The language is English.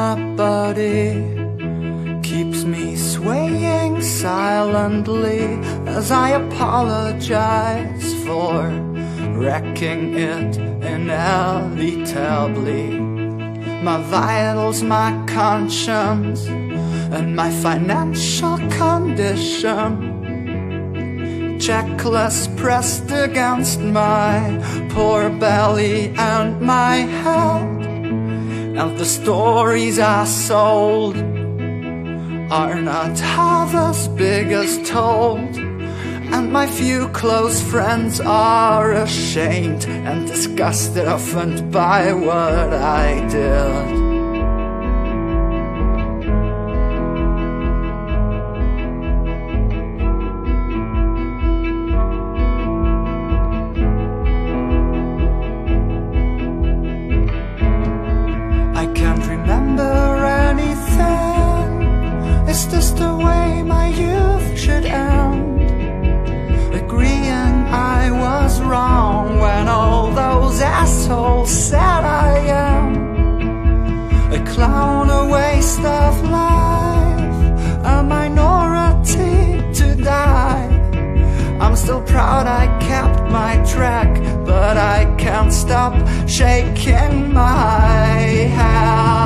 my body keeps me swaying silently as I apologize for wrecking it inevitably. My vitals, my conscience, and my financial condition, checklist pressed against my poor belly and my head. And the stories I sold are not half as big as told, and my few close friends are ashamed and disgusted often by what I did. I can't remember anything. Is this the way my youth should end? Agreeing I was wrong when all those assholes said I am a clown, a waste of life, a minority to die. I'm still proud I kept my track, but I can't stop shaking my head.